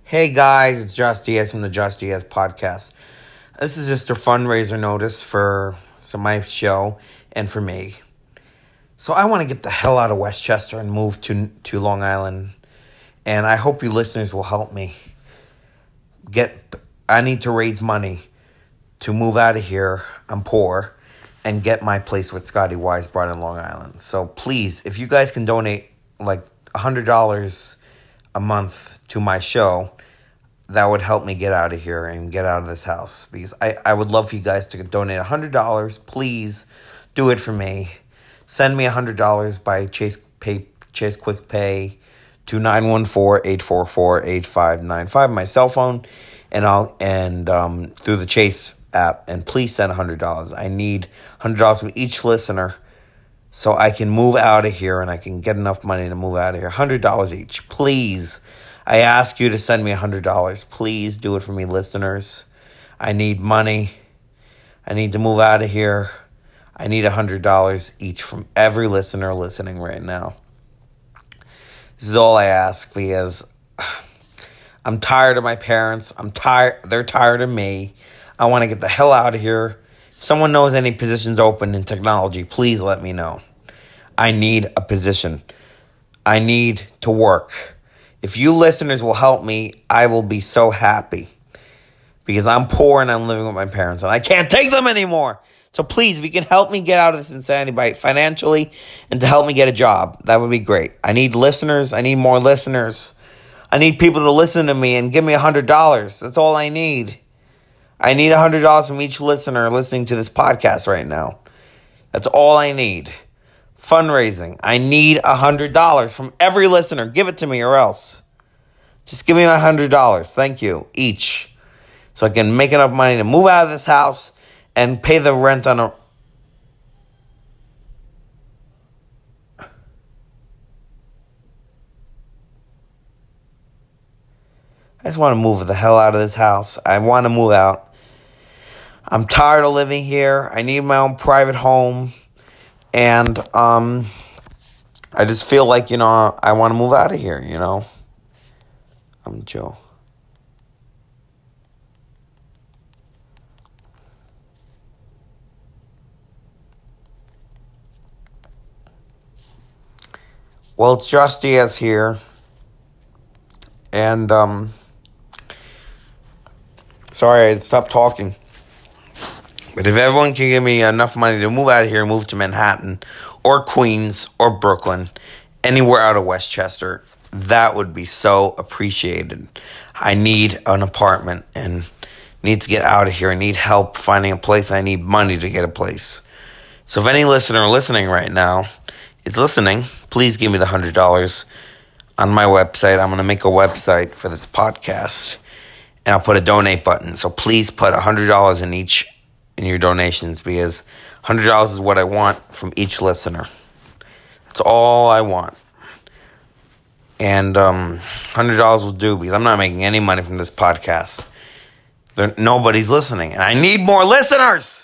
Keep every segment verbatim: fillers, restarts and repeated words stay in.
Hey guys, it's Just Diaz from the Just Diaz podcast. This is just a fundraiser notice for, for my show and for me. So I want to get the hell out of Westchester and move to to Long Island. And I hope you listeners will help me. Get I need to raise money to move out of here. I'm poor. And get my place with Scotty Weisbrot in Long Island. So please, if you guys can donate like one hundred dollars a month to my show, that would help me get out of here and get out of this house. Because I, I would love for you guys to donate one hundred dollars. Please do it for me. Send me one hundred dollars by Chase Pay, Chase Quick Pay to nine one four, eight four four, eight five nine five, my cell phone, and I'll and um, through the Chase app. And please send one hundred dollars. I need one hundred dollars from each listener so I can move out of here and I can get enough money to move out of here. one hundred dollars each. Please. I ask you to send me one hundred dollars. Please do it for me, listeners. I need money. I need to move out of here. I need one hundred dollars each from every listener listening right now. This is all I ask because I'm tired of my parents. I'm tired. They're tired of me. I want to get the hell out of here. If someone knows any positions open in technology, please let me know. I need a position. I need to work. If you listeners will help me, I will be so happy. Because I'm poor and I'm living with my parents and I can't take them anymore. So please, if you can help me get out of this insanity by financially and to help me get a job, that would be great. I need listeners. I need more listeners. I need people to listen to me and give me one hundred dollars. That's all I need. I need one hundred dollars from each listener listening to this podcast right now. That's all I need. Fundraising. I need one hundred dollars from every listener. Give it to me or else. Just give me one hundred dollars. Thank you. Each. So I can make enough money to move out of this house and pay the rent on a... I just want to move the hell out of this house. I want to move out. I'm tired of living here. I need my own private home. And um, I just feel like, you know, I want to move out of here, you know. I'm Joe. Well, it's Just Diaz here. And, um, sorry, I stopped talking. But if everyone can give me enough money to move out of here and move to Manhattan or Queens or Brooklyn, anywhere out of Westchester, that would be so appreciated. I need an apartment and need to get out of here. I need help finding a place. I need money to get a place. So if any listener listening right now is listening, please give me the one hundred dollars on my website. I'm going to make a website for this podcast and I'll put a donate button. So please put one hundred dollars in each in your donations because one hundred dollars is what I want from each listener. That's all I want. And um, one hundred dollars will do because I'm not making any money from this podcast. There, nobody's listening. And I need more listeners.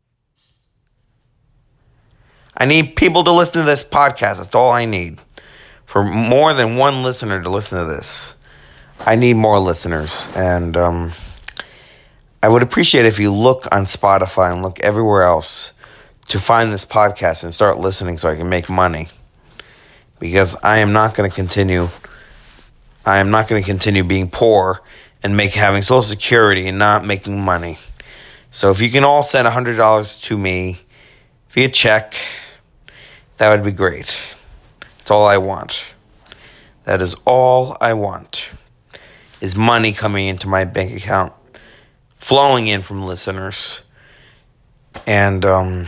I need people to listen to this podcast. That's all I need. For more than one listener to listen to this. I need more listeners. And um, I would appreciate if you look on Spotify and look everywhere else to find this podcast and start listening so I can make money. Because I am not going to continue. I am not going to continue being poor and make having Social Security and not making money. So if you can all send one hundred dollars to me via check, that would be great. That's all I want. That is all I want. Is money coming into my bank account, flowing in from listeners. And um,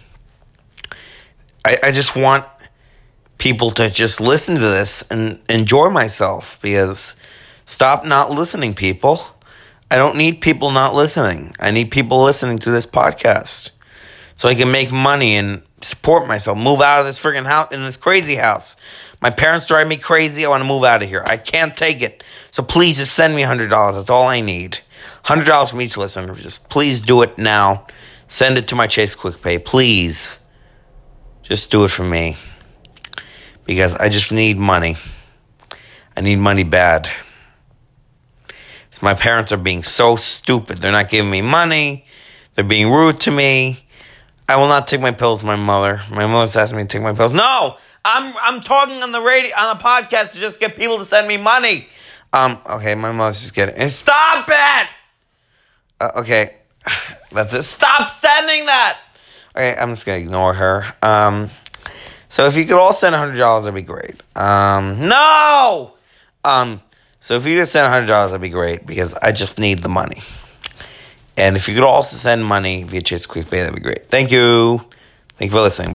I, I just want people to just listen to this and enjoy myself because stop not listening, people. I don't need people not listening. I need people listening to this podcast so I can make money and support myself, move out of this freaking house, in this crazy house. My parents drive me crazy. I want to move out of here. I can't take it. So please just send me one hundred dollars. That's all I need. one hundred dollars from each listener. Just please do it now. Send it to my Chase Quick Pay. Please. Just do it for me. Because I just need money. I need money bad. So my parents are being so stupid. They're not giving me money. They're being rude to me. I will not take my pills, my mother. My mother's asking me to take my pills. No! I'm I'm talking on the radio, on the podcast to just get people to send me money. Um, okay, my mother's just getting it. Stop it! Uh, okay, that's it. Stop sending that! Okay, I'm just going to ignore her. Um, so if you could all send one hundred dollars, that'd be great. Um, no! Um, so if you just send one hundred dollars, that'd be great, because I just need the money. And if you could also send money via Chase Quick Pay, that'd be great. Thank you. Thank you for listening.